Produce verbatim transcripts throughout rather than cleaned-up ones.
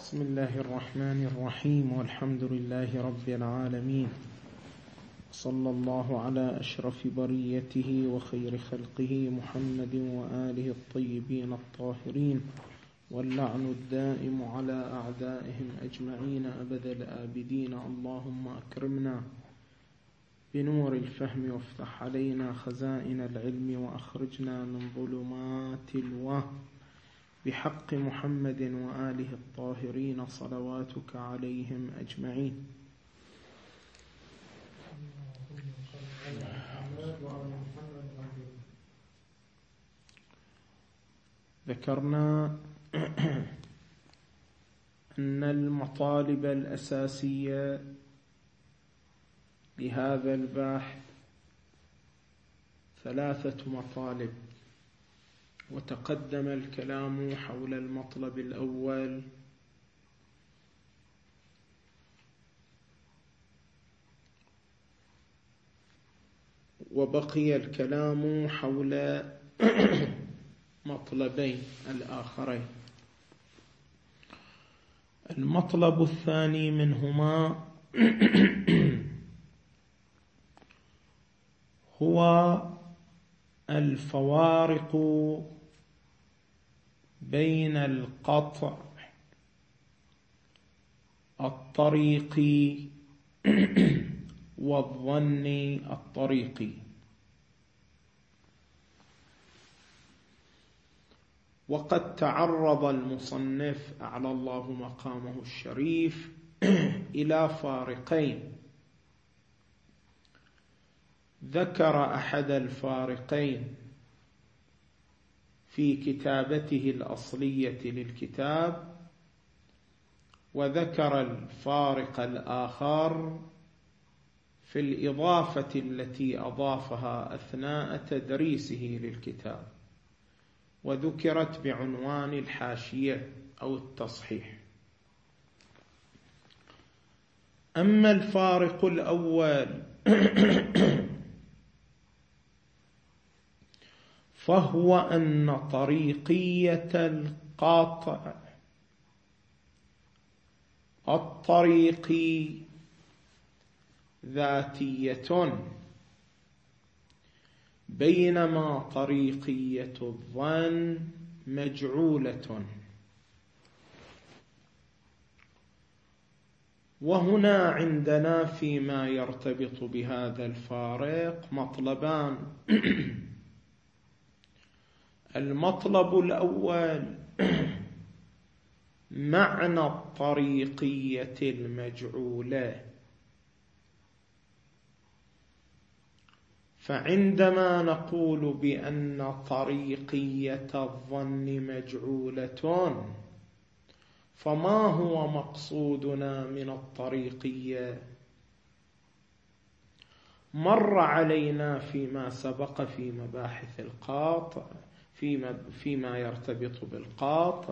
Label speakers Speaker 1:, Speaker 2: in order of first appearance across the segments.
Speaker 1: بسم الله الرحمن الرحيم والحمد لله رب العالمين، صلى الله على أشرف بريته وخير خلقه محمد وآله الطيبين الطاهرين، واللعن الدائم على أعدائهم أجمعين أبد الآبدين. اللهم أكرمنا بنور الفهم وافتح علينا خزائن العلم وأخرجنا من ظلمات الوهم بحق محمد وآله الطاهرين صلواتك عليهم أجمعين. ذكرنا أن المطالب الأساسية لهذا البحث ثلاثة مطالب، وتقدم الكلام حول المطلب الأول وبقي الكلام حول مطلبين الآخرين. المطلب الثاني منهما هو الفوارق بين القطع الطريقي والظن الطريقي. وقد تعرض المصنف أعلى الله مقامه الشريف إلى فارقين. ذكر أحد الفارقين في كتابته الأصلية للكتاب، وذكر الفارق الآخر في الإضافة التي أضافها أثناء تدريسه للكتاب، وذكرت بعنوان الحاشية أو التصحيح. أما الفارق الأول فهو أن طريقية القاطع الطريقي ذاتية، بينما طريقية الظن مجعولة. وهنا عندنا فيما يرتبط بهذا الفارق مطلبان. المطلب الأول معنى الطريقية المجعولة. فعندما نقول بأن طريقية الظن مجعولة، فما هو مقصودنا من الطريقية؟ مر علينا فيما سبق في مباحث القاطع فيما, فيما يرتبط بالقاطع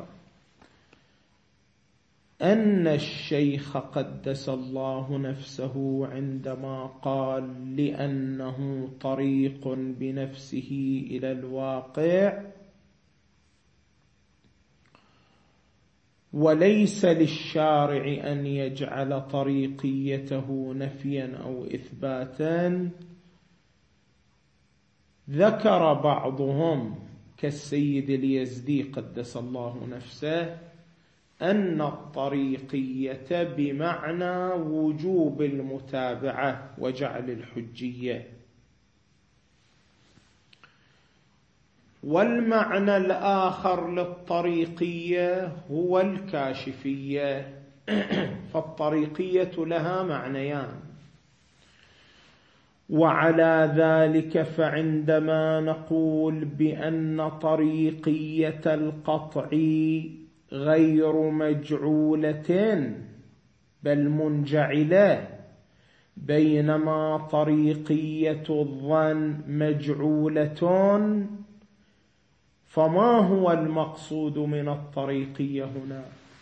Speaker 1: أن الشيخ قدس الله نفسه عندما قال لأنه طريق بنفسه إلى الواقع وليس للشارع أن يجعل طريقيته نفيا أو إثباتا، ذكر بعضهم كالسيد اليزدي قدس الله نفسه أن الطريقية بمعنى وجوب المتابعة وجعل الحجية، والمعنى الآخر للطريقية هو الكاشفية. فالطريقية لها معنيان، وعلى ذلك فعندما نقول بأن طريقية القطع غير مجعولة بل منجعلة، بينما طريقية الظن مجعولة، فما هو المقصود من الطريقية هنا؟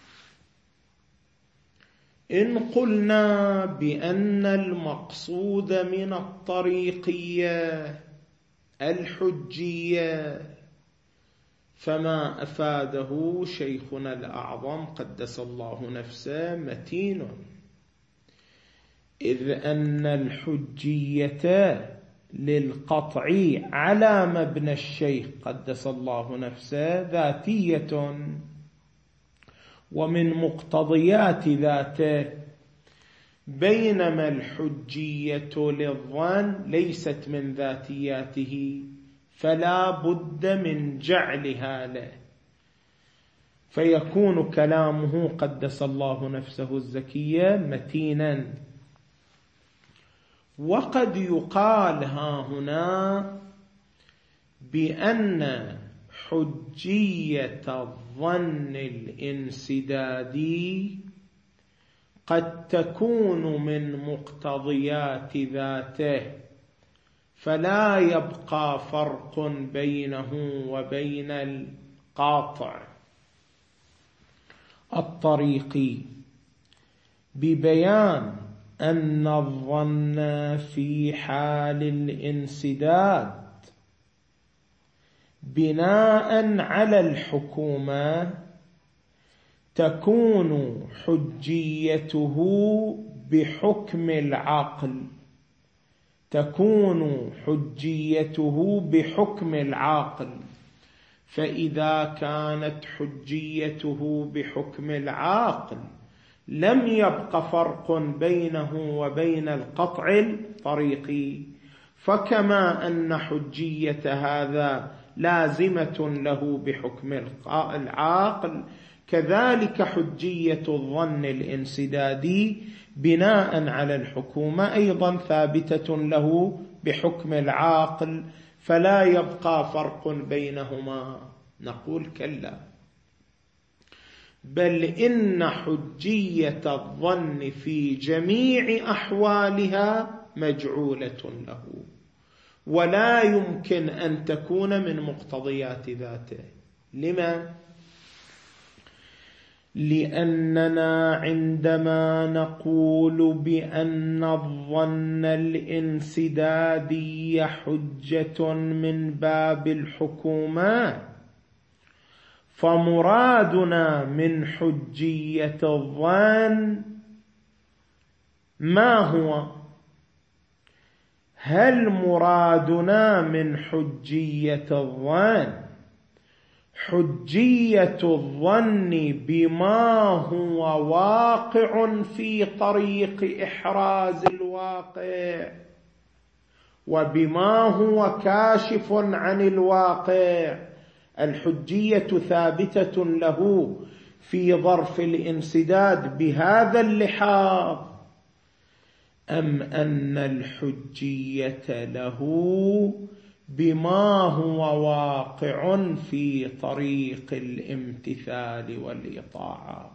Speaker 1: إن قلنا بأن المقصود من الطريقية الحجية، فما أفاده شيخنا الأعظم قدس الله نفسه متين، إذ أن الحجية للقطع على مبنى الشيخ قدس الله نفسه ذاتية، ومن مقتضيات ذاته، بينما الحجية للظن ليست من ذاتياته، فلا بد من جعلها له، فيكون كلامه قدس الله نفسه الزكية متينا. وقد يقال ها هنا بأن حجية الظن الانسدادي قد تكون من مقتضيات ذاته، فلا يبقى فرق بينه وبين القاطع الطريقي، ببيان أن الظن في حال الانسداد بناء على الحكومة تكون حجيته بحكم العقل، تكون حجيته بحكم العقل. فإذا كانت حجيته بحكم العقل لم يبق فرق بينه وبين القطع الطريقي، فكما أن حجية هذا لازمة له بحكم العقل، كذلك حجية الظن الانسدادي بناء على الحكومة أيضا ثابتة له بحكم العقل، فلا يبقى فرق بينهما. نقول كلا، بل إن حجية الظن في جميع أحوالها مجعولة له، ولا يمكن أن تكون من مقتضيات ذاته. لما؟ لأننا عندما نقول بأن الظن الانسدادي حجة من باب الحكومات، فمرادنا من حجية الظن ما هو؟ هل مرادنا من حجية الظن حجية الظن بما هو واقع في طريق إحراز الواقع، وبما هو كاشف عن الواقع؟ الحجية ثابتة له في ظرف الانسداد بهذا اللحاظ، أم أن الحجية له بما هو واقع في طريق الامتثال والإطاعة؟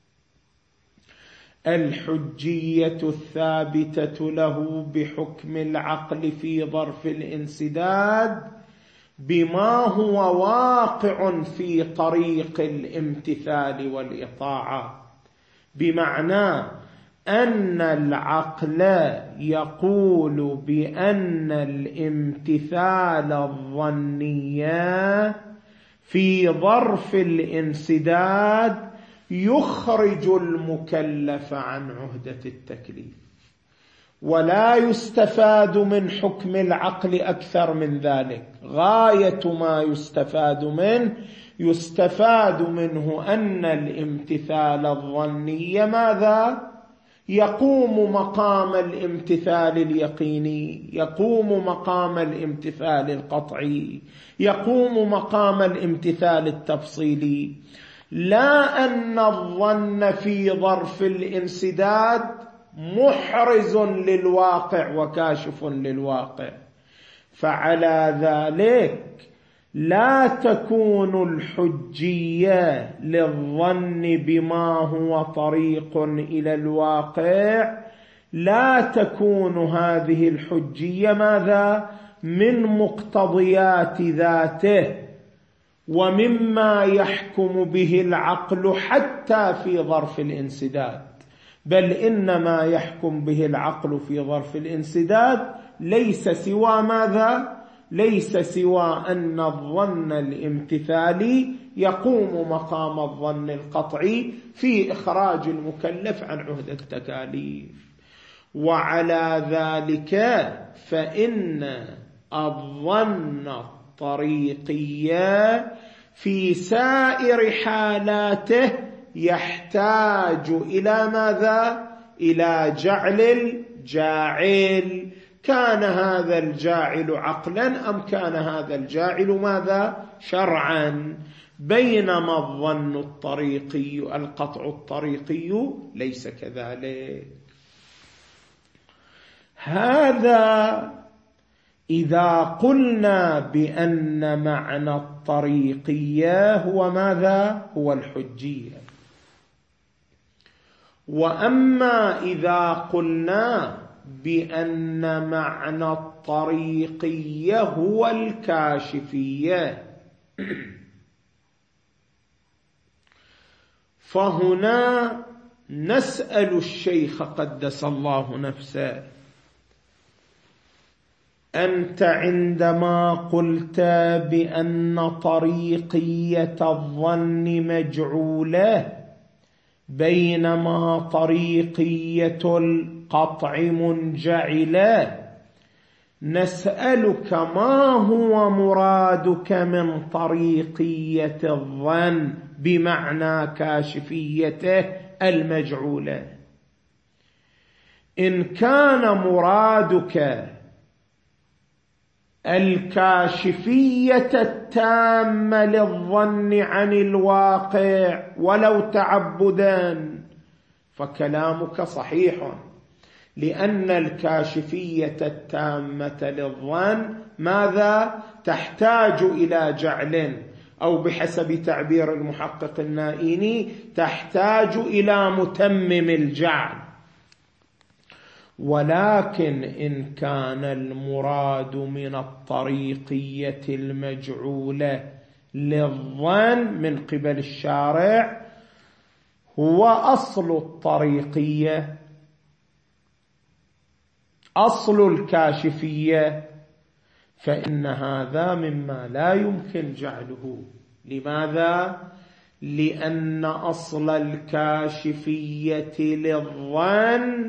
Speaker 1: الحجية الثابتة له بحكم العقل في ظرف الانسداد بما هو واقع في طريق الامتثال والإطاعة، بمعنى أن العقل يقول بأن الامتثال الظني في ظرف الانسداد يخرج المكلف عن عهدة التكليف، ولا يستفاد من حكم العقل أكثر من ذلك. غاية ما يستفاد منه يستفاد منه أن الامتثال الظني ماذا؟ يقوم مقام الامتثال اليقيني، يقوم مقام الامتثال القطعي، يقوم مقام الامتثال التفصيلي، لا أن الظن في ظرف الانسداد محرز للواقع وكاشف للواقع. فعلى ذلك لا تكون الحجية للظن بما هو طريق إلى الواقع، لا تكون هذه الحجية ماذا؟ من مقتضيات ذاته ومما يحكم به العقل حتى في ظرف الانسداد، بل إنما يحكم به العقل في ظرف الانسداد ليس سوى ماذا؟ ليس سوى أن الظن الامتثالي يقوم مقام الظن القطعي في إخراج المكلف عن عهدة التكاليف. وعلى ذلك فإن الظن الطريقي في سائر حالاته يحتاج إلى ماذا؟ إلى جعل الجاعل. كان هذا الجاعل عقلا أم كان هذا الجاعل ماذا؟ شرعا. بينما الظن الطريقي القطع الطريقي ليس كذلك. هذا إذا قلنا بأن معنى الطريقية هو ماذا؟ هو الحجية. وأما إذا قلنا بأن معنى الطريقية هو الكاشفية فهنا نسأل الشيخ قدس الله نفسه: أنت عندما قلت بأن طريقية الظن مجعولة بينما طريقية القطع منجعلة، نسألك ما هو مرادك من طريقية الظن بمعنى كاشفيته المجعولة؟ إن كان مرادك الكاشفية التامة للظن عن الواقع ولو تعبدا فكلامك صحيح، لأن الكاشفية التامة للظن ماذا؟ تحتاج إلى جعل، أو بحسب تعبير المحقق النائيني تحتاج إلى متمم الجعل. ولكن إن كان المراد من الطريقية المجعولة للظن من قبل الشارع هو أصل الطريقية، أصل الكاشفية، فإن هذا مما لا يمكن جعله. لماذا؟ لأن أصل الكاشفية للظن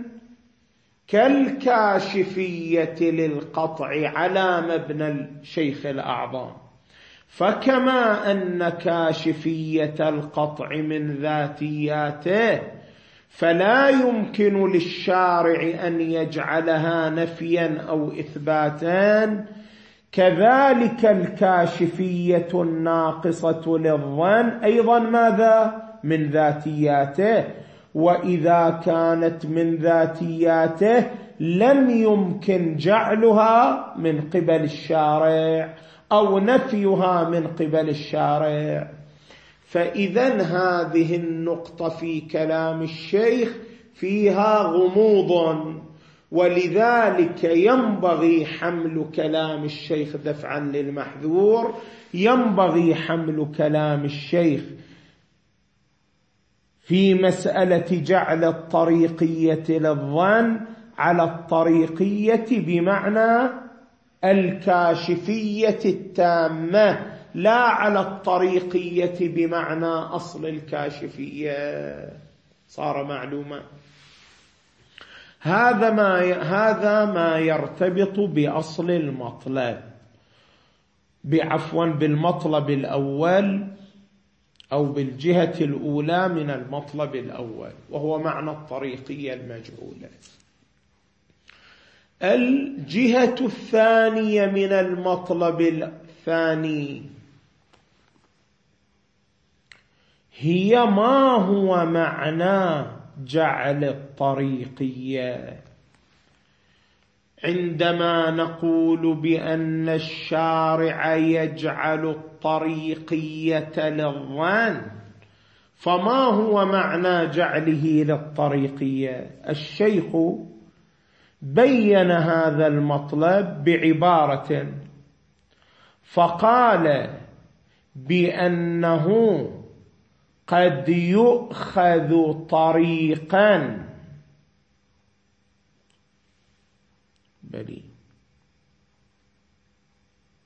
Speaker 1: كالكاشفية للقطع على مبنى الشيخ الأعظم. فكما أن كاشفية القطع من ذاتياته فلا يمكن للشارع أن يجعلها نفيا أو إثباتا، كذلك الكاشفية الناقصة للظن أيضا ماذا؟ من ذاتياته. وإذا كانت من ذاتياته لم يمكن جعلها من قبل الشارع أو نفيها من قبل الشارع. فإذا هذه النقطة في كلام الشيخ فيها غموض، ولذلك ينبغي حمل كلام الشيخ دفعا للمحذور، ينبغي حمل كلام الشيخ في مسألة جعل الطريقية للظن على الطريقية بمعنى الكاشفية التامة، لا على الطريقية بمعنى أصل الكاشفية. صار معلومة؟ هذا ما هذا ما يرتبط بأصل المطلب، بعفوا بالمطلب الأول أو بالجهة الأولى من المطلب الأول، وهو معنى الطريقية المجعولة. الجهة الثانية من المطلب الثاني هي ما هو معنى جعل الطريقية. عندما نقول بأن الشارع يجعل الطريقية للظن، فما هو معنى جعله للطريقية؟ الشيخ بين هذا المطلب بعبارة فقال بأنه قد يؤخذ طريقا بلي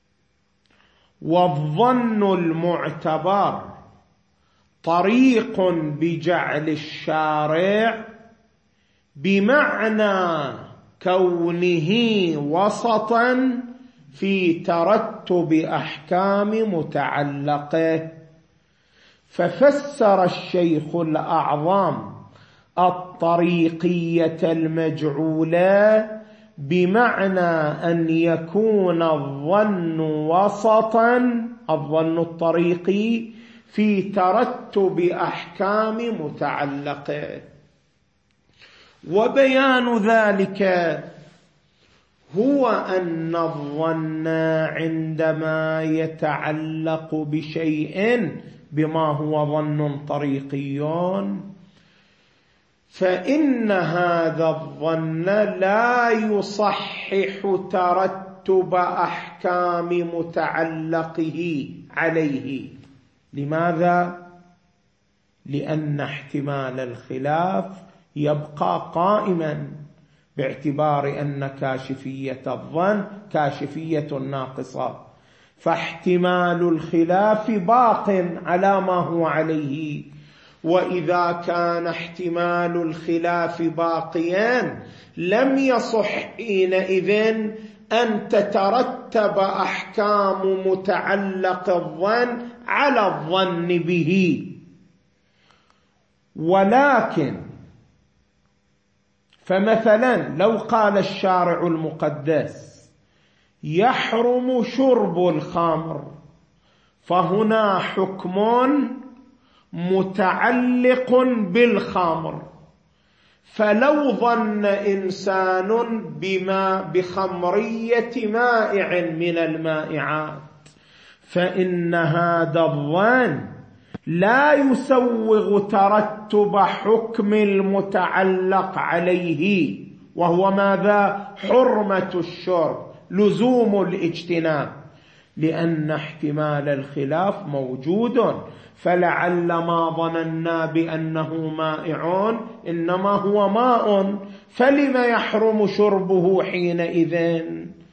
Speaker 1: والظن المعتبر طريق بجعل الشارع بمعنى كونه وسطا في ترتب أحكام متعلقه. ففسر الشيخ الأعظم الطريقية المجعولة بمعنى أن يكون الظن وسطا، الظن الطريقي في ترتب أحكام متعلقه. وبيان ذلك هو أن الظن عندما يتعلق بشيء بما هو ظن طريقي فإن هذا الظن لا يصحح ترتب أحكام متعلقه عليه. لماذا؟ لأن احتمال الخلاف يبقى قائما باعتبار أن كاشفية الظن كاشفية ناقصة، فاحتمال الخلاف باق على ما هو عليه. وإذا كان احتمال الخلاف باقيا لم يصح حينئذ أن تترتب أحكام متعلق الظن على الظن به. ولكن فمثلا لو قال الشارع المقدس يحرم شرب الخمر، فهنا حكم متعلق بالخمر، فلو ظن إنسان بما بخمرية مائع من المائعات فإن هذا الظن لا يسوغ ترتب حكم المتعلق عليه، وهو ماذا؟ حرمة الشرب، لزوم الاجتناب، لأن احتمال الخلاف موجود. فلعل ما ظننا بأنه مائع إنما هو ماء، فلم يحرم شربه حينئذ؟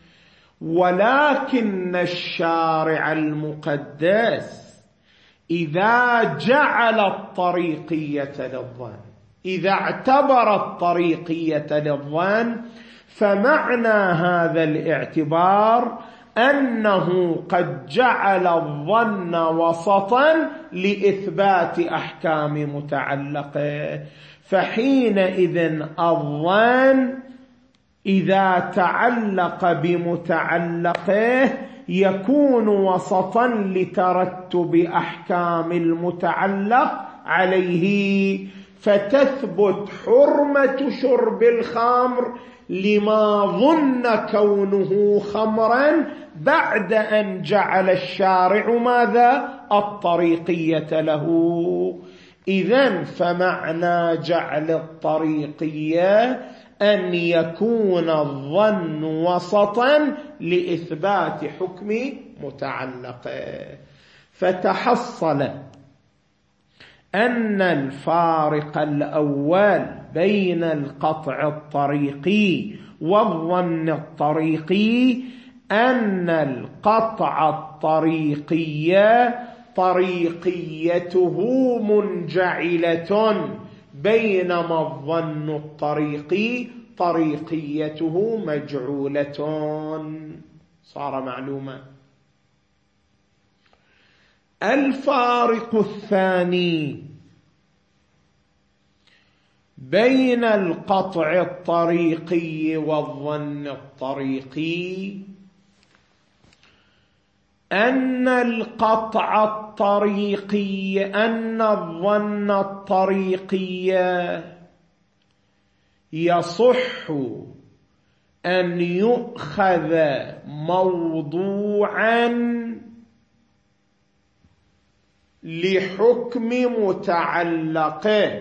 Speaker 1: ولكن الشارع المقدس إذا جعل الطريقية للظن، إذا اعتبر الطريقية للظن، فمعنى هذا الاعتبار أنه قد جعل الظن وسطا لإثبات أحكام متعلقه. فحينئذ الظن إذا تعلق بمتعلقه يكون وسطا لترتب أحكام المتعلق عليه، فتثبت حرمة شرب الخمر لما ظن كونه خمرا بعد أن جعل الشارع ماذا؟ الطريقية له. إذن فمعنى جعل الطريقية أن يكون الظن وسطا لإثبات حكم متعلقه. فتحصل أن الفارق الأول بين القطع الطريقي والظن الطريقي أن القطع الطريقي طريقيته منجعلة، بينما الظن الطريقي طريقيته مجعولة. صار معلومة. الفارق الثاني بين القطع الطريقي والظن الطريقي أن القطع الطريقي أن الظن الطريقي يصح أن يؤخذ موضوعا لحكم متعلقه،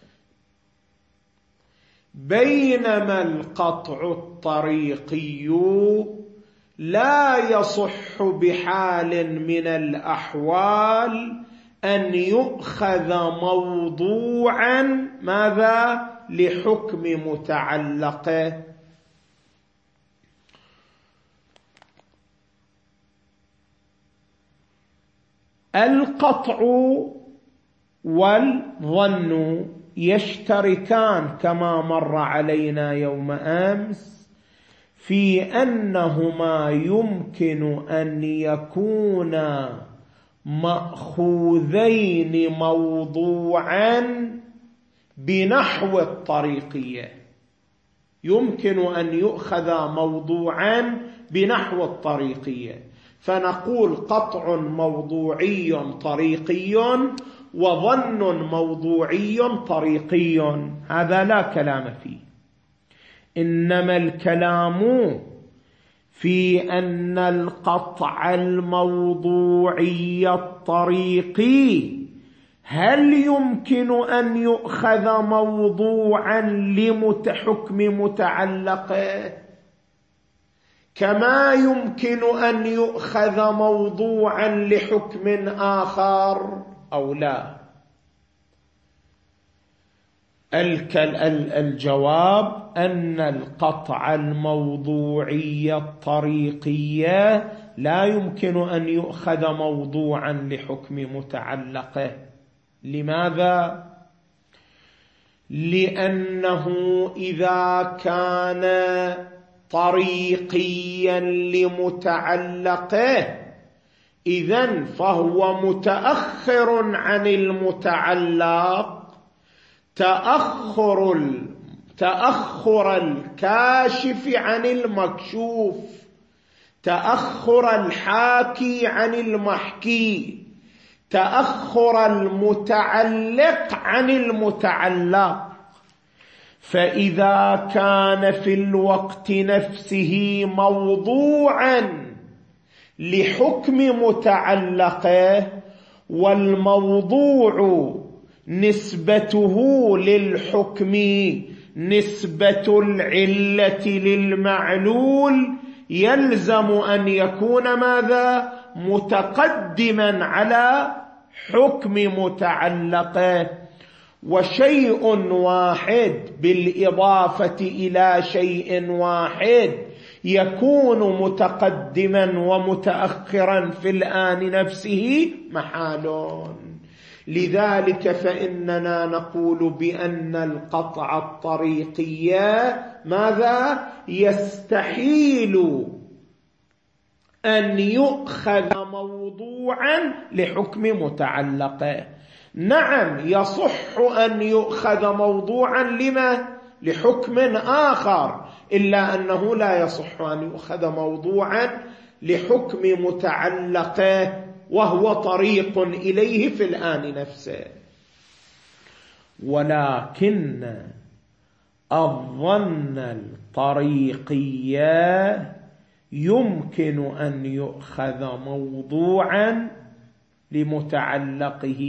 Speaker 1: بينما القطع الطريقي لا يصح بحال من الأحوال أن يؤخذ موضوعا ماذا؟ لحكم متعلقه. القطع والظن يشتركان كما مر علينا يوم أمس في أنهما يمكن أن يكونا مأخوذين موضوعا بنحو الطريقية، يمكن أن يؤخذ موضوعا بنحو الطريقية، فنقول قطع موضوعي طريقي وظن موضوعي طريقي، هذا لا كلام فيه. إنما الكلام في أن القطع الموضوعي الطريقي هل يمكن أن يؤخذ موضوعا لحكم متعلقه كما يمكن أن يؤخذ موضوعا لحكم آخر أو لا؟ الجواب أن القطع الموضوعي الطريقي لا يمكن أن يؤخذ موضوعا لحكم متعلقه. لماذا؟ لأنه إذا كان طريقيا لمتعلقه إذن فهو متأخر عن المتعلق تأخر تأخر الكاشف عن المكشوف، تأخر الحاكي عن المحكي، تأخر المتعلق عن المتعلق. فإذا كان في الوقت نفسه موضوعا لحكم متعلقه والموضوع نسبته للحكم نسبة العلة للمعلول، يلزم أن يكون ماذا؟ متقدما على حكم متعلقه. وشيء واحد بالإضافة إلى شيء واحد يكون متقدما ومتأخرا في الآن نفسه محال. لذلك فإننا نقول بأن القطع الطريقي ماذا؟ يستحيل أن يؤخذ موضوعا لحكم متعلقه. نعم يصح أن يؤخذ موضوعا لما؟ لحكم آخر، إلا أنه لا يصح أن يؤخذ موضوعا لحكم متعلقه وهو طريق إليه في الآن نفسه. ولكن الظن الطريقي يمكن أن يؤخذ موضوعا لمتعلقه.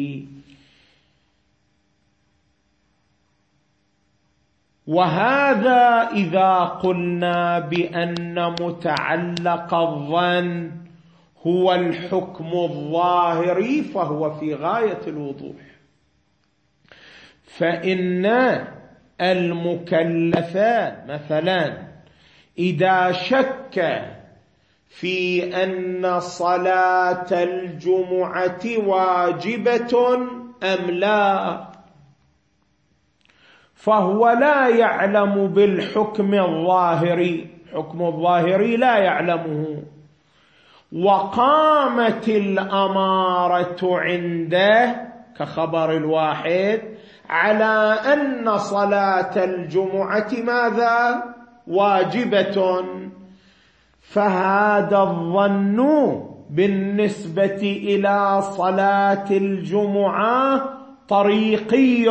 Speaker 1: وهذا إذا قلنا بأن متعلق الظن هو الحكم الظاهري فهو في غاية الوضوح. فإن المكلفان مثلا إذا شك في أن صلاة الجمعة واجبة أم لا، فهو لا يعلم بالحكم الظاهري، حكم الظاهري لا يعلمه، وقامت الأمارة عنده كخبر الواحد على أن صلاة الجمعة ماذا؟ واجبة، فهذا الظن بالنسبة إلى صلاة الجمعة طريقي،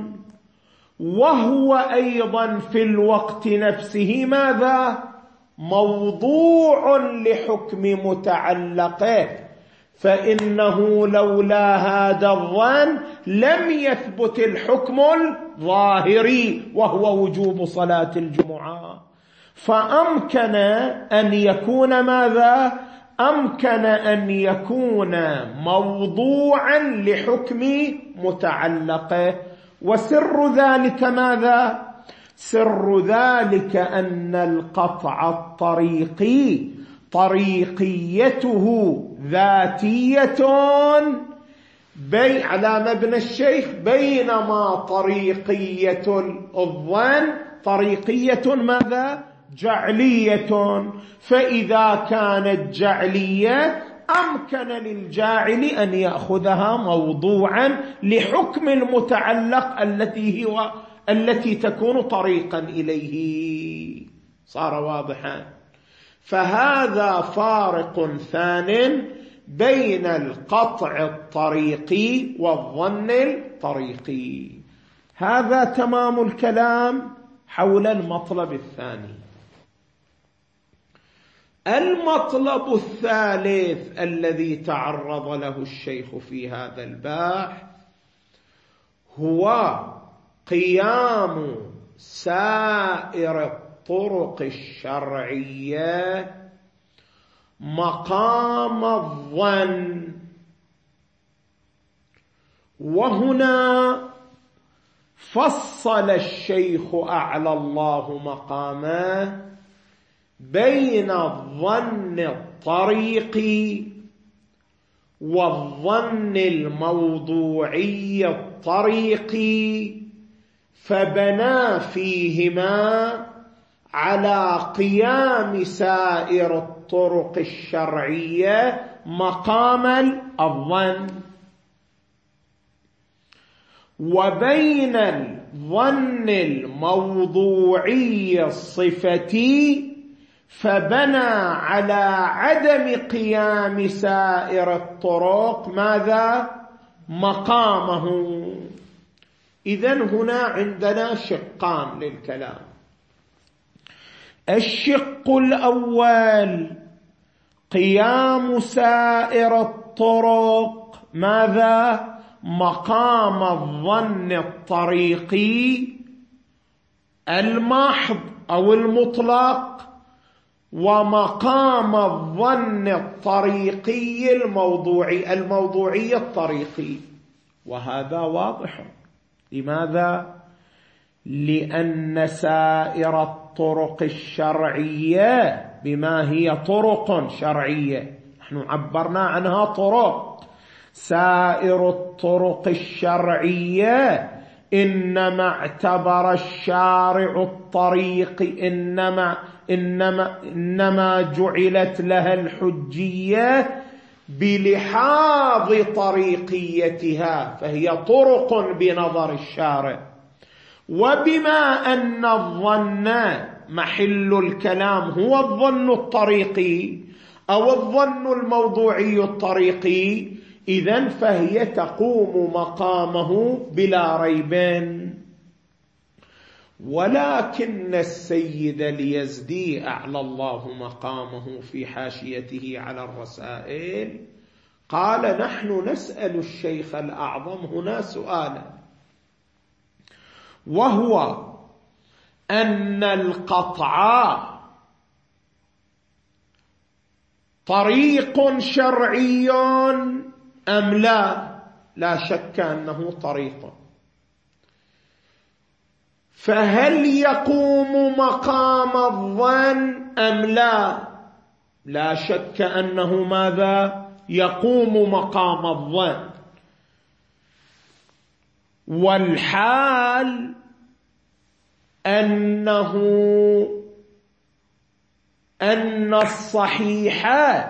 Speaker 1: وهو أيضا في الوقت نفسه ماذا؟ موضوع لحكم متعلقه، فإنه لولا هذا الظن لم يثبت الحكم الظاهري وهو وجوب صلاة الجمعة. فأمكن أن يكون ماذا؟ أمكن أن يكون موضوعا لحكم متعلقه. وسر ذلك ماذا؟ سر ذلك أن القطع الطريقي طريقيته ذاتية بي على مبنى الشيخ، بينما طريقية الظن طريقية ماذا؟ جعلية. فإذا كانت جعلية أمكن للجاعل أن يأخذها موضوعا لحكم المتعلق التي هو التي تكون طريقا إليه. صار واضحا؟ فهذا فارق ثان بين القطع الطريقي والظن الطريقي. هذا تمام الكلام حول المطلب الثاني. المطلب الثالث الذي تعرض له الشيخ في هذا البحث هو قيام سائر الطرق الشرعية مقام الظن. وهنا فصل الشيخ أعلى الله مقامه بين الظن الطريقي والظن الموضوعي الطريقي، فبنى فيهما على قيام سائر الطرق الشرعية مقام الظن. وبين الظن الموضوعي الصفتي فبنى على عدم قيام سائر الطرق ماذا؟ مقامه. إذن هنا عندنا شقان للكلام. الشق الأول قيام سائر الطرق ماذا؟ مقام الظن الطريقي المحض أو المطلق، ومقام الظن الطريقي الموضوعي الموضوعي الطريقي. وهذا واضح. لماذا؟ لأن سائر الطرق الشرعية بما هي طرق شرعية، نحن عبرنا عنها طرق. سائر الطرق الشرعية إنما اعتبر الشارع الطريق إنما إنما إنما جعلت لها الحجية بلحاظ طريقيتها، فهي طرق بنظر الشارع. وبما أن الظن محل الكلام هو الظن الطريقي أو الظن الموضوعي الطريقي، إذن فهي تقوم مقامه بلا ريب. ولكن السيد اليزدي أعلى الله مقامه في حاشيته على الرسائل قال: نحن نسأل الشيخ الأعظم هنا سؤالا، وهو أن القطع طريق شرعي أم لا؟ لا شك أنه طريق. فهل يقوم مقام الظن أم لا؟ لا شك أنه ماذا؟ يقوم مقام الظن. والحال أنه أن الصحيح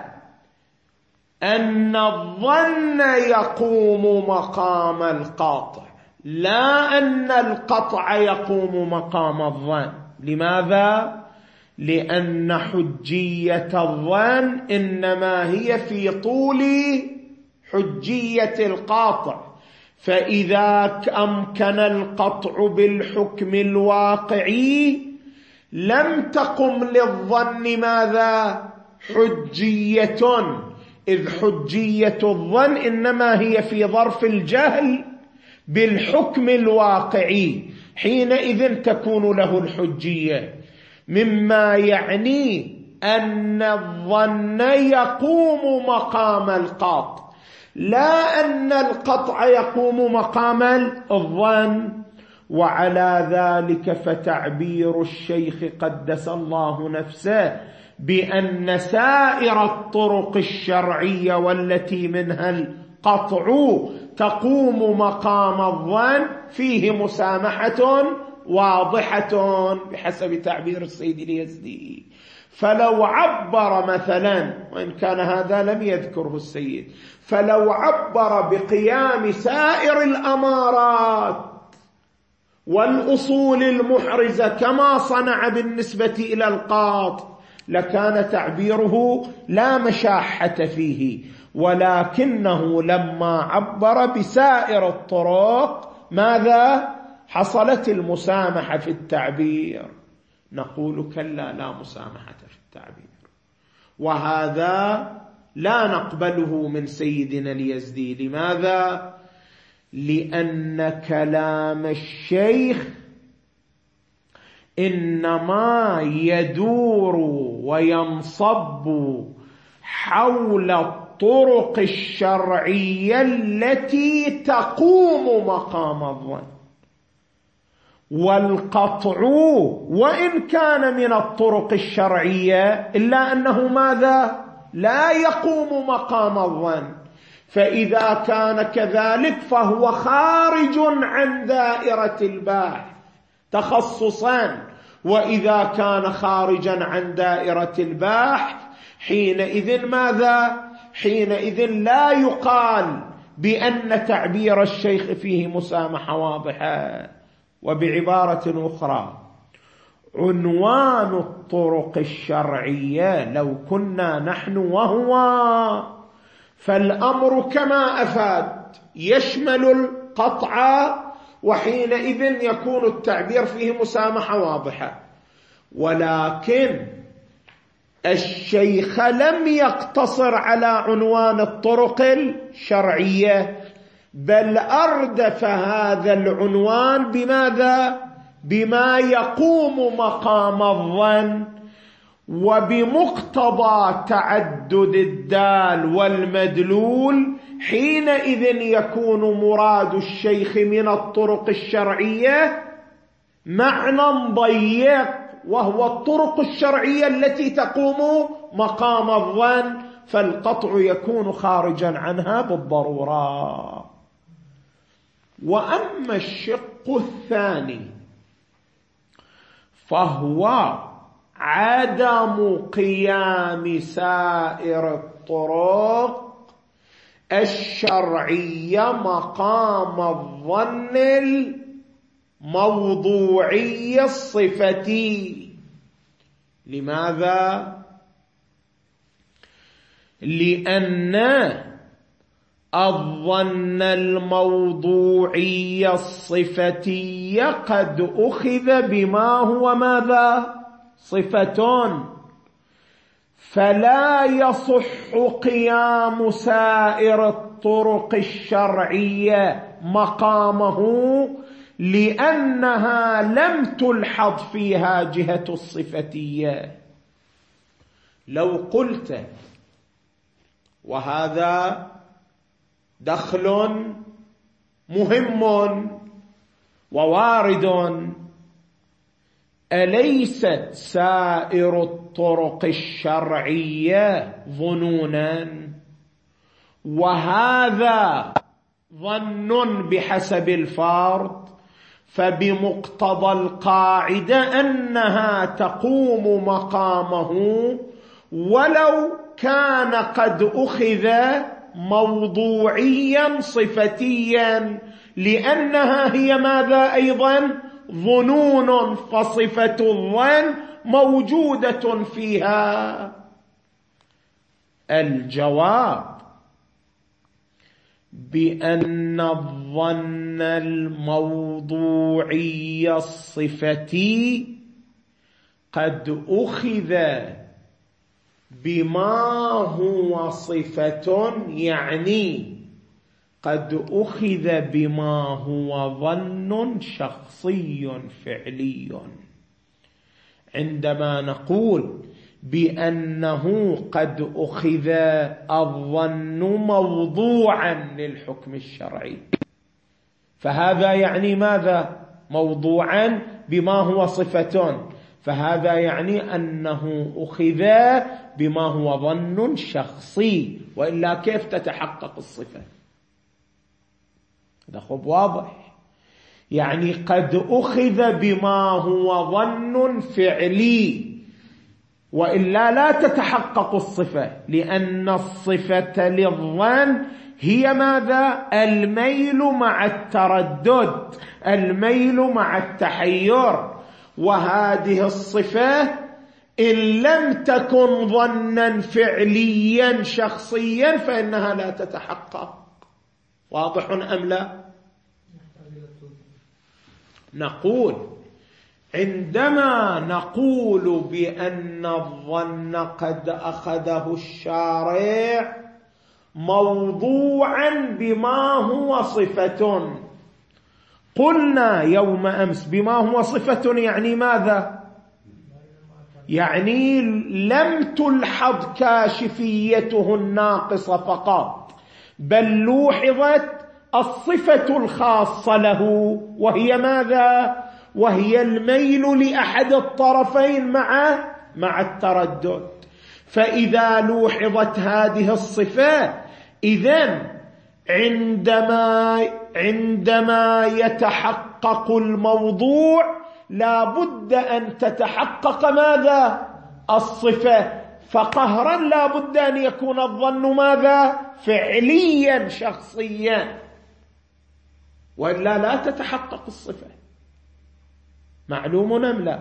Speaker 1: أن الظن يقوم مقام القاطع، لا أن القطع يقوم مقام الظن. لماذا؟ لأن حجية الظن إنما هي في طول حجية القاطع، فإذا أمكن القطع بالحكم الواقعي لم تقم للظن ماذا؟ حجية، إذ حجية الظن إنما هي في ظرف الجهل بالحكم الواقعي، حينئذ تكون له الحجية، مما يعني أن الظن يقوم مقام القاطع، لا أن القطع يقوم مقام الظن. وعلى ذلك فتعبير الشيخ قدس الله نفسه بأن سائر الطرق الشرعية والتي منها القطع تقوم مقام الظن فيه مسامحة واضحة بحسب تعبير السيد اليزدي. فلو عبر مثلا، وإن كان هذا لم يذكره السيد، فلو عبر بقيام سائر الأمارات والأصول المحرزة كما صنع بالنسبة إلى القاط لكان تعبيره لا مشاحة فيه، ولكنه لما عبر بسائر الطرق ماذا؟ حصلت المسامحة في التعبير. نقول كلا، لا مسامحة في التعبير، وهذا لا نقبله من سيدنا اليزدي. لماذا؟ لأن كلام الشيخ إنما يدور وينصب حول الطرق الشرعية التي تقوم مقام الظن، والقطع وإن كان من الطرق الشرعية إلا أنه ماذا؟ لا يقوم مقام الظن. فإذا كان كذلك فهو خارج عن دائرة الباحث تخصصا، وإذا كان خارجا عن دائرة الباحث حينئذ ماذا؟ حينئذ لا يقال بأن تعبير الشيخ فيه مسامحة واضحة. وبعبارة أخرى، عنوان الطرق الشرعية لو كنا نحن وهو فالأمر كما أفاد يشمل القطع، وحينئذ يكون التعبير فيه مسامحة واضحة. ولكن الشيخ لم يقتصر على عنوان الطرق الشرعية، بل أردف هذا العنوان بماذا؟ بما يقوم مقام الظن، وبمقتضى تعدد الدال والمدلول حينئذ يكون مراد الشيخ من الطرق الشرعية معنى ضيق، وهو الطرق الشرعية التي تقوم مقام الظن، فالقطع يكون خارجا عنها بالضرورة. وأما الشق الثاني فهو عدم قيام سائر الطرق الشرعية مقام الظن الموضوعي الصفتي. لماذا؟ لأن الظن الموضوعي الصفتي قد أخذ بما هو ماذا؟ صفة، فلا يصح قيام سائر الطرق الشرعية مقامه لأنها لم تلحظ فيها جهة الصفتية. لو قلت، وهذا دخل مهم ووارد، أليست سائر الطرق الشرعية ظنونا؟ وهذا ظن بحسب الفرض، فبمقتضى القاعدة أنها تقوم مقامه ولو كان قد أخذ موضوعيا صفتيا، لأنها هي ماذا أيضا؟ ظنون، فصفة الظن موجودة فيها. الجواب بأن الظن الموضوعي الصفتي قد أخذ بما هو صفة، يعني قد أخذ بما هو ظن شخصي فعلي. عندما نقول بأنه قد أخذ الظن موضوعا للحكم الشرعي، فهذا يعني ماذا؟ موضوعا بما هو صفة، فهذا يعني أنه أخذ بما هو ظن شخصي، وإلا كيف تتحقق الصفة؟ هذا خب واضح. يعني قد أخذ بما هو ظن فعلي، وإلا لا تتحقق الصفة، لأن الصفة للظن هي ماذا؟ الميل مع التردد، الميل مع التحير. وهذه الصفة إن لم تكن ظنا فعليا شخصيا فإنها لا تتحقق. واضح أم لا؟ نقول عندما نقول بأن الظن قد أخذه الشارع موضوعا بما هو صفة، قلنا يوم أمس بما هو صفة يعني ماذا؟ يعني لم تلحظ كاشفيته الناقصة فقط، بل لوحظت الصفة الخاصة له، وهي ماذا؟ وهي الميل لأحد الطرفين مع مع التردد. فإذا لوحظت هذه الصفة، إذن عندما عندما يتحقق الموضوع لا بد أن تتحقق ماذا؟ الصفة. فقهرا لا بد أن يكون الظن ماذا؟ فعليا شخصيا، وإلا لا تتحقق الصفة. معلوم أم لا؟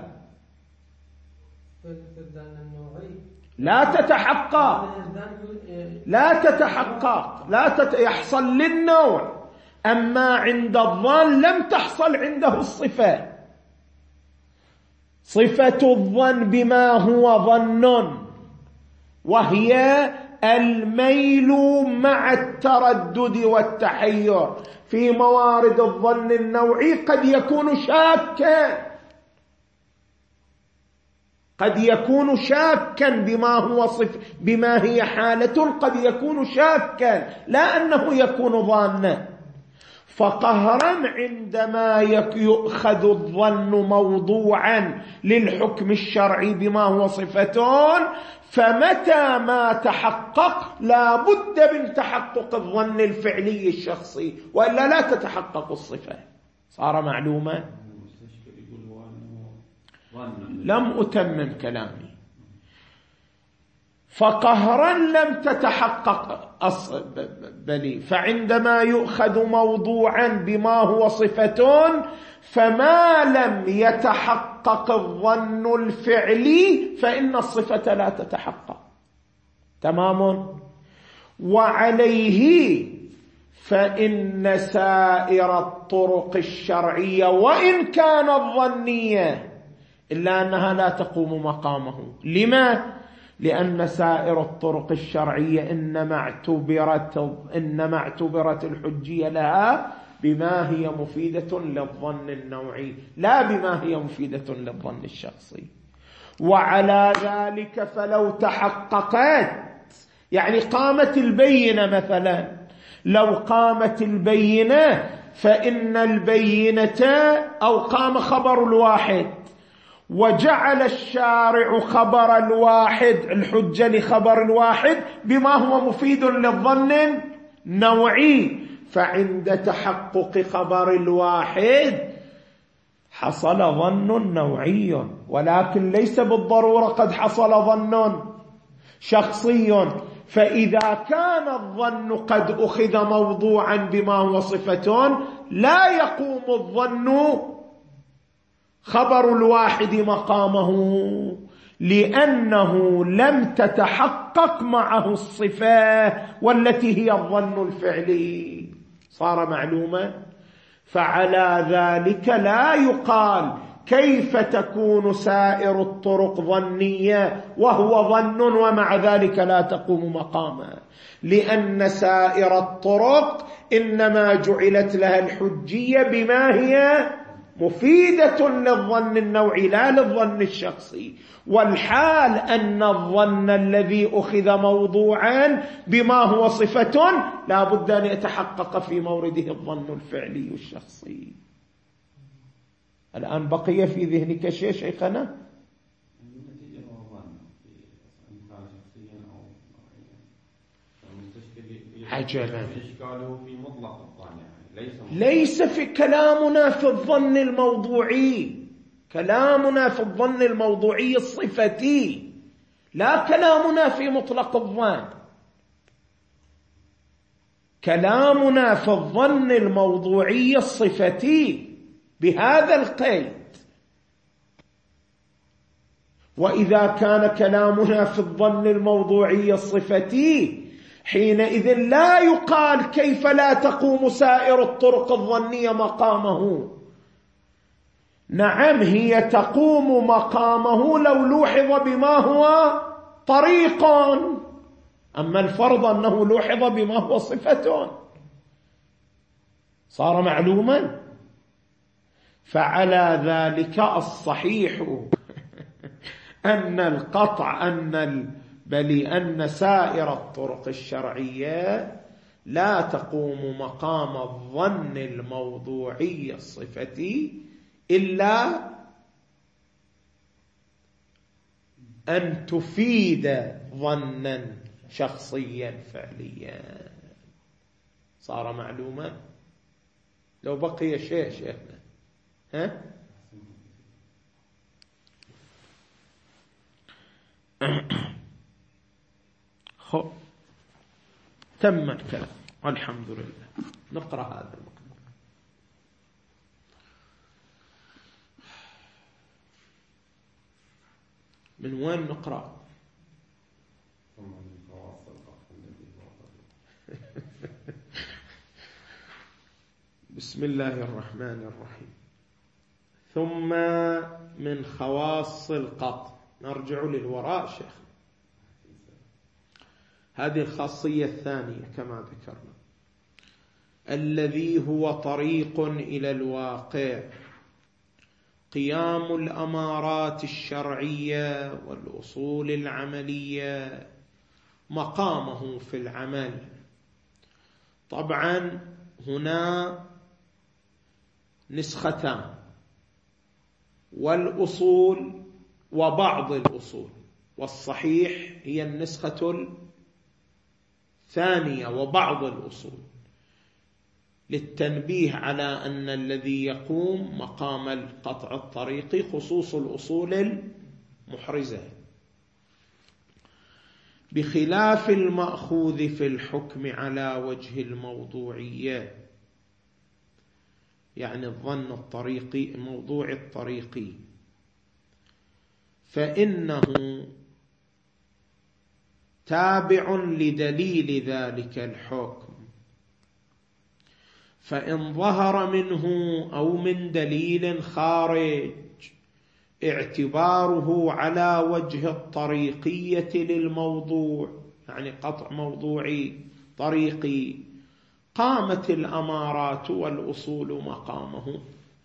Speaker 1: لا تتحقق، لا تتحقق، لا تت... يحصل للنوع، أما عند الظن لم تحصل عنده الصفة. صفة الظن بما هو ظن، وهي الميل مع التردد والتحير. في موارد الظن النوعي قد يكون شاكا، قد يكون شاكا بما هو صف بما هي حالة، قد يكون شاكا لا أنه يكون ظانا. فقهرا عندما يؤخذ الظن موضوعا للحكم الشرعي بما هو صفتون، فمتى ما تحقق لا بد من تحقق الظن الفعلي الشخصي، وإلا لا تتحقق الصفة. صار معلوما؟ لم أتمم كلامي. فقهرا لم تتحقق بلي، فعندما يؤخذ موضوعا بما هو صفتون، فما لم يتحقق الظن الفعلي فإن الصفة لا تتحقق. تمام؟ وعليه فإن سائر الطرق الشرعية وإن كانت ظنية إلا أنها لا تقوم مقامه. لما؟ لأن سائر الطرق الشرعية إنما اعتبرت, إنما اعتبرت الحجية لها بما هي مفيدة للظن النوعي، لا بما هي مفيدة للظن الشخصي. وعلى ذلك فلو تحققت، يعني قامت البينة مثلا، لو قامت البينة فإن البينة أو قام خبر الواحد وجعل الشارع خبر الواحد الحجة لخبر الواحد بما هو مفيد للظن النوعي، فعند تحقق خبر الواحد حصل ظن نوعي، ولكن ليس بالضرورة قد حصل ظن شخصي. فإذا كان الظن قد أخذ موضوعا بما هو صفتون، لا يقوم الظن خبر الواحد مقامه، لأنه لم تتحقق معه الصفة والتي هي الظن الفعلي. صار معلوما؟ فعلى ذلك لا يقال كيف تكون سائر الطرق ظنية وهو ظن ومع ذلك لا تقوم مقاما، لأن سائر الطرق إنما جعلت لها الحجية بما هي مفيدة للظن النوعي لا للظن الشخصي. والحال أن الظن الذي أخذ موضوعا بما هو صفة لا بد أن يتحقق في مورده الظن الفعلي الشخصي. الآن بقي في ذهنك شيء شيخنا؟ عجبا.
Speaker 2: إشكاله في مطلق الظن يعني ليس,
Speaker 1: ليس في كلامنا في الظن الموضوعي، كلامنا في الظن الموضوعي الصفتي، لا كلامنا في مطلق الظن. كلامنا في الظن الموضوعي الصفتي بهذا القيد. وإذا كان كلامنا في الظن الموضوعي الصفتي حينئذ لا يقال كيف لا تقوم سائر الطرق الظنية مقامه. نعم هي تقوم مقامه لو لوحظ بما هو طريق، أما الفرض أنه لوحظ بما هو صفة صار معلوما. فعلى ذلك الصحيح أن القطع أن بل أن سائر الطرق الشرعية لا تقوم مقام الظن الموضوعي الصفتي إلا أن تفيد ظنا شخصيا فعليا. صار معلوما. لو بقي شيء شيخنا ها خب تم الكلام والحمد لله. نقرأ هذا المقدار. من وين نقرأ؟ بسم الله الرحمن الرحيم. ثم من خواص القطع. نرجع للوراء شيخ. هذه الخاصية الثانية كما ذكرنا، الذي هو طريق إلى الواقع، قيام الأمارات الشرعية والأصول العملية مقامه في العمل. طبعا هنا نسختان، والأصول وبعض الأصول، والصحيح هي النسخة الثانية وبعض الأصول، للتنبيه على أن الذي يقوم مقام القطع الطريقي خصوص الأصول المحرزة، بخلاف المأخوذ في الحكم على وجه الموضوعية، يعني الظن الطريقي الموضوع الطريقي، فإنه تابع لدليل ذلك الحكم، فإن ظهر منه أو من دليل خارج اعتباره على وجه الطريقية للموضوع، يعني قطع موضوعي طريقي، قامت الأمارات والأصول مقامه.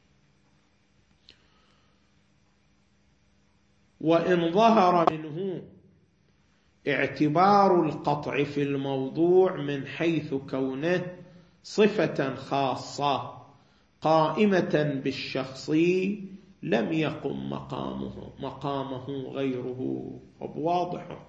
Speaker 1: وإن ظهر منه اعتبار القطع في الموضوع من حيث كونه صفة خاصة قائمة بالشخصي لم يقم مقامه مقامه غيره. واضح.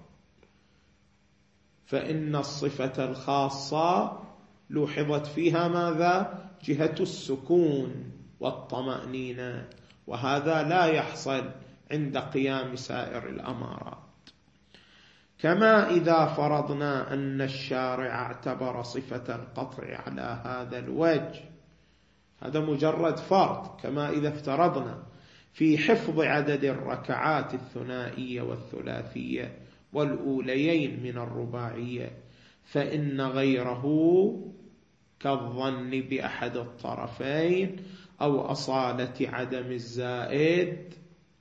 Speaker 1: فإن الصفة الخاصة لوحظت فيها ماذا؟ جهة السكون والطمأنينة، وهذا لا يحصل عند قيام سائر الأمارات. كما إذا فرضنا أن الشارع اعتبر صفة القطع على هذا الوجه، هذا مجرد فرض، كما إذا افترضنا في حفظ عدد الركعات الثنائية والثلاثية والأوليين من الرباعية، فإن غيره كالظن بأحد الطرفين أو أصالة عدم الزائد.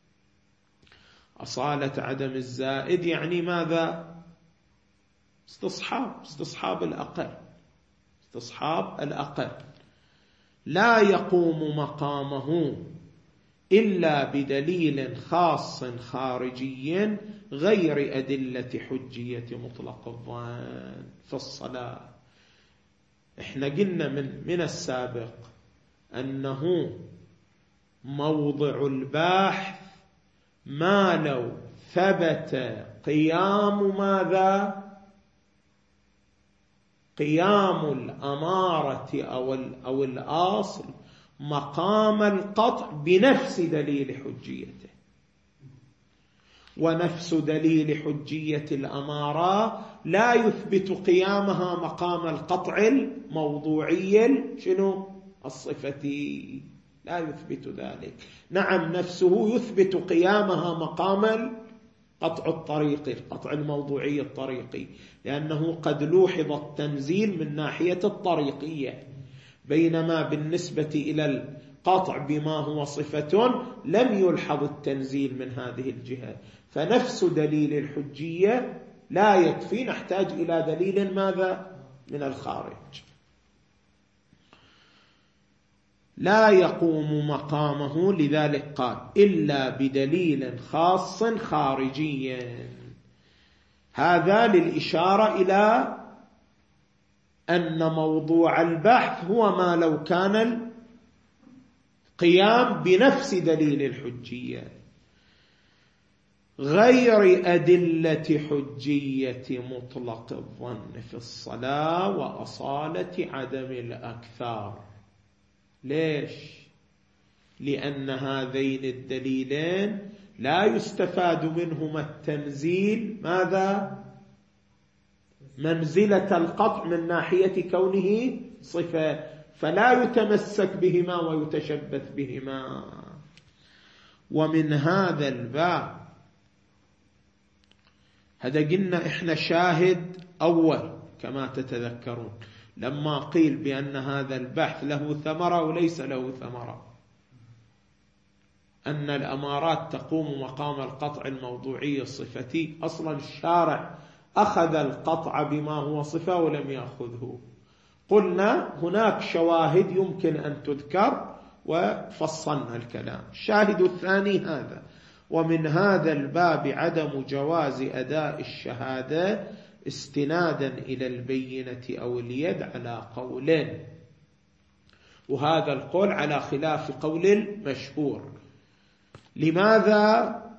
Speaker 1: أصالة عدم الزائد يعني ماذا؟ استصحاب استصحاب الأقل استصحاب الأقل لا يقوم مقامه إلا بدليل خاص خارجي غير أدلة حجية مطلق الظن. في الصلاة احنا قلنا من, من السابق أنه موضع الباحث ما لو ثبت قيام ماذا؟ قيام الأمارة أو, أو الأصل مقام القطع بنفس دليل حجيته، ونفس دليل حجية الأمارة لا يثبت قيامها مقام القطع الموضوعي شنو الصفتي، لا يثبت ذلك. نعم نفسه يثبت قيامها مقام قطع الطريقي، القطع الموضوعي الطريقي، لأنه قد لوحظ التنزيل من ناحية الطريقية، بينما بالنسبة إلى القطع بما هو صفة لم يلحظ التنزيل من هذه الجهة. فنفس دليل الحجية لا يكفي، نحتاج إلى دليل ماذا؟ من الخارج. لا يقوم مقامه، لذلك قال إلا بدليل خاص خارجي. هذا للإشارة إلى أن موضوع البحث هو ما لو كان القيام بنفس دليل الحجية غير أدلة حجية مطلق الظن في الصلاة وأصالة عدم الأكثار. ليش؟ لأن هذين الدليلين لا يستفاد منهما التنزيل ماذا؟ منزلة القطع من ناحية كونه صفة، فلا يتمسك بهما ويتشبث بهما. ومن هذا الباب هذا قلنا إحنا شاهد أول كما تتذكرون لما قيل بأن هذا البحث له ثمرة وليس له ثمرة، أن الأمارات تقوم مقام القطع الموضوعي الصفتي. أصلا الشارع أخذ القطع بما هو صفة ولم يأخذه. قلنا هناك شواهد يمكن أن تذكر وفصلنا الكلام. الشاهد الثاني هذا. ومن هذا الباب عدم جواز أداء الشهادة استنادا إلى البينة أو اليد على قولين، وهذا القول على خلاف قول المشهور. لماذا؟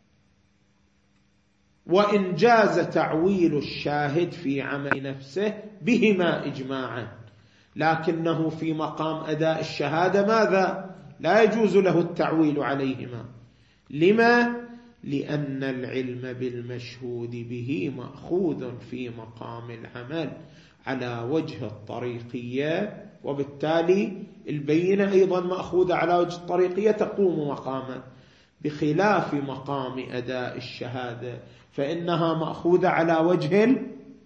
Speaker 1: وإن جاز تعويل الشاهد في عمل نفسه بهما إجماعا، لكنه في مقام أداء الشهادة ماذا؟ لا يجوز له التعويل عليهما. لما؟ لأن العلم بالمشهود به مأخوذ في مقام العمل على وجه الطريقية، وبالتالي البينة أيضا مأخوذة على وجه الطريقية تقوم مقاما، بخلاف مقام أداء الشهادة فإنها مأخوذة على وجه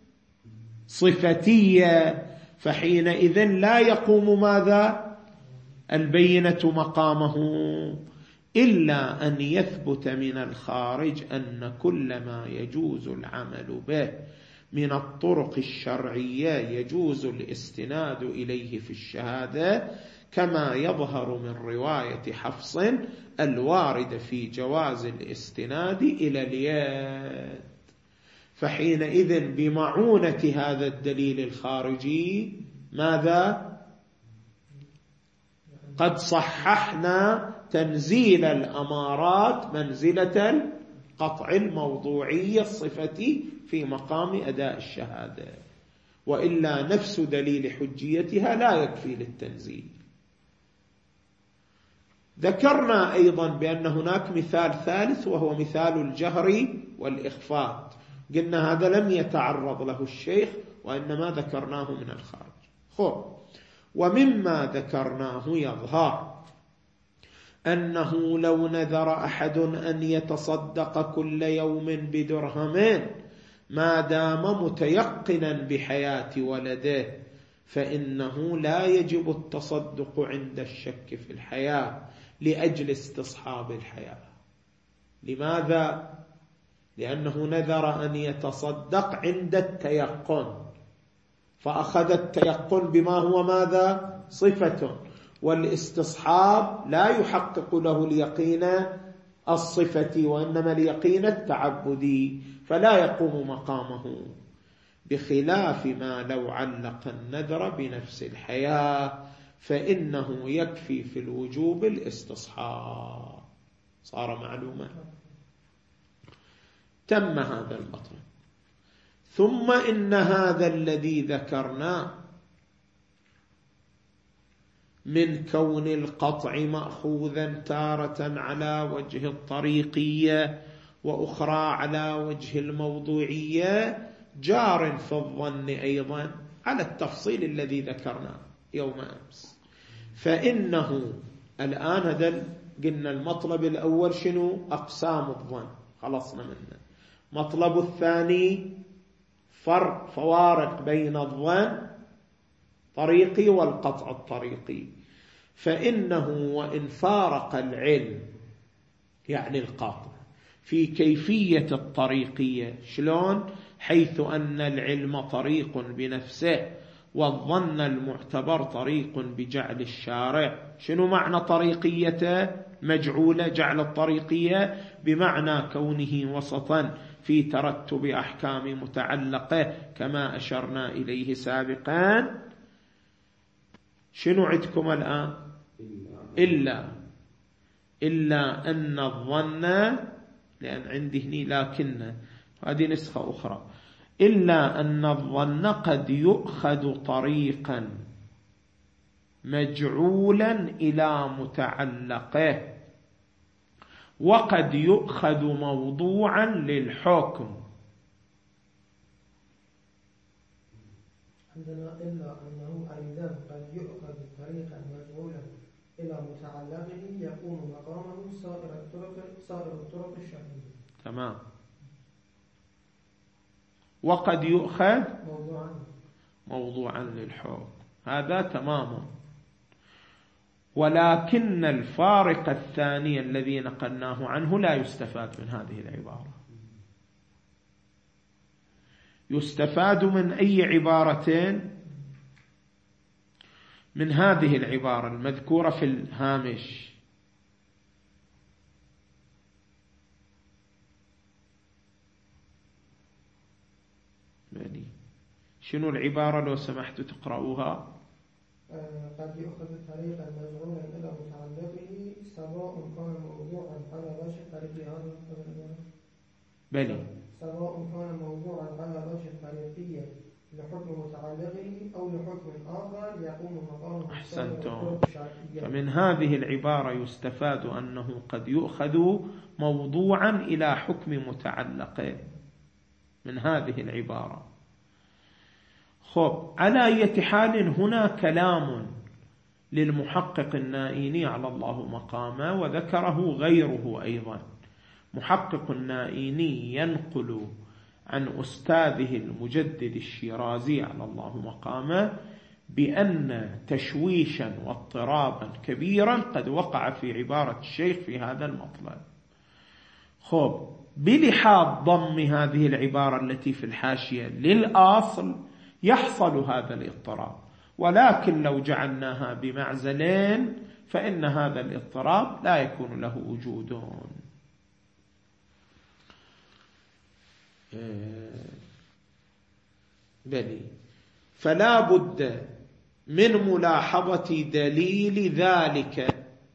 Speaker 1: الصفتية، فحينئذ لا يقوم ماذا؟ البينة مقامه، إلا أن يثبت من الخارج أن كل ما يجوز العمل به من الطرق الشرعية يجوز الاستناد إليه في الشهادة، كما يظهر من رواية حفص الواردة في جواز الاستناد إلى اليد. فحينئذ بمعونة هذا الدليل الخارجي ماذا؟ قد صححنا تنزيل الأمارات منزلة القطع الموضوعي الصفتي في مقام أداء الشهادة، وإلا نفس دليل حجيتها لا يكفي للتنزيل. ذكرنا أيضا بأن هناك مثال ثالث وهو مثال الجهر والإخفاء، قلنا هذا لم يتعرض له الشيخ وإنما ذكرناه من الخارج. خب، ومما ذكرناه يظهر أنه لو نذر أحد أن يتصدق كل يوم بدرهمين ما دام متيقنا بحياة ولده فإنه لا يجب التصدق عند الشك في الحياة لأجل استصحاب الحياة. لماذا؟ لأنه نذر أن يتصدق عند التيقن، فأخذ التيقن بما هو ماذا؟ صفة، والاستصحاب لا يحقق له اليقين الصفة وإنما اليقين التعبدي، فلا يقوم مقامه، بخلاف ما لو علق النذر بنفس الحياة فإنه يكفي في الوجوب الاستصحاب. صار معلومة. تم هذا المطلب. ثم إن هذا الذي ذكرناه من كون القطع مأخوذا تارة على وجه الطريقية وأخرى على وجه الموضوعية جار في الظن أيضا على التفصيل الذي ذكرناه يوم أمس. فإنه الآن هذا قلنا المطلب الأول شنو؟ أقسام الظن، خلصنا منه. مطلب الثاني فرق فوارق بين الظن الطريقي والقطع الطريقي. فإنه وإن فارق العلم يعني القاطع في كيفية الطريقية، شلون؟ حيث أن العلم طريق بنفسه والظن المعتبر طريق بجعل الشارع. شنو معنى طريقيته؟ مجعولة، جعل الطريقية بمعنى كونه وسطا في ترتب أحكام متعلقة كما أشرنا إليه سابقا. شنو عندكم الآن؟ إلا إلا أن الظن، لأن عندي هني لكن هذه نسخة أخرى، إلا أن الظن قد يؤخذ طريقا مجعولا إلى متعلقه، وقد يؤخذ موضوعا للحكم.
Speaker 3: عندنا إلا أنه أيضا قد يؤخذ طريقا مجعولا إلى متعلقه يقوم مقامه سائر الطرق سائر الطرق الشرعية.
Speaker 1: تمام. وقد يؤخذ
Speaker 3: موضوعا
Speaker 1: موضوعا للحكم، هذا تمام. ولكن الفارق الثاني الذي نقلناه عنه لا يستفاد من هذه العبارة. يستفاد من أي عبارتين؟ من هذه العبارة المذكورة في الهامش. بني. شنو العبارة لو سمحت تقرأوها؟
Speaker 3: قد يؤخذ طريقا مجعولا إلى متعلقه سواء كان موضوعا على وجه الطريقية.
Speaker 1: بلي. سواء
Speaker 3: كان موضوعا على وجه الطريقية لحكم متعلقه أو لحكم آخر يقوم مقامه.
Speaker 1: أحسنتم. فمن هذه العبارة يستفاد أنه قد يؤخذ موضوعا إلى حكم متعلقه من هذه العبارة. خب، على أي حال هنا كلام للمحقق النائيني على الله مقامه، وذكره غيره أيضا. محقق النائيني ينقل عن أستاذه المجدد الشيرازي على الله مقامه بأن تشويشا واضطرابا كبيرا قد وقع في عبارة الشيخ في هذا المطلب. خب، بلحاظ ضم هذه العبارة التي في الحاشية للأصل يحصل هذا الاضطراب، ولكن لو جعلناها بمعزلين فإن هذا الاضطراب لا يكون له وجود. بلي. فلا بد من ملاحظة دليل ذلك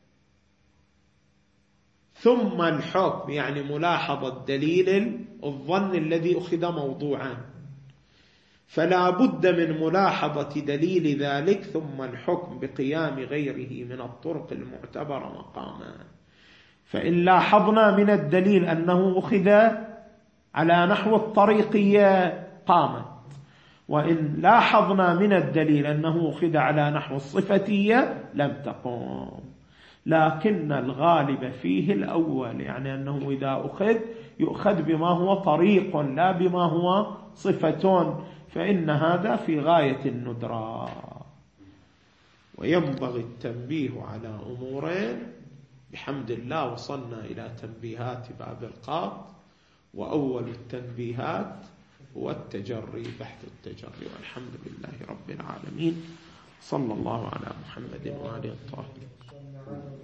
Speaker 1: ثم الحكم، يعني ملاحظة دليل الظن الذي أخذ موضوعا. فلا بد من ملاحظة دليل ذلك ثم الحكم بقيام غيره من الطرق المعتبرة مقاما. فإن لاحظنا من الدليل أنه أخذ على نحو الطريقية قامت، وإن لاحظنا من الدليل أنه أخذ على نحو الصفتية لم تقوم. لكن الغالب فيه الأول، يعني أنه إذا أخذ يؤخذ بما هو طريق لا بما هو صفتون، فإن هذا في غاية الندرة. وينبغي التنبيه على أمورين. بحمد الله وصلنا إلى تنبيهات باب القاط، وأول التنبيهات هو التجري، بحث التجري، والحمد لله رب العالمين. صلى الله على محمد وآله الطاهرين.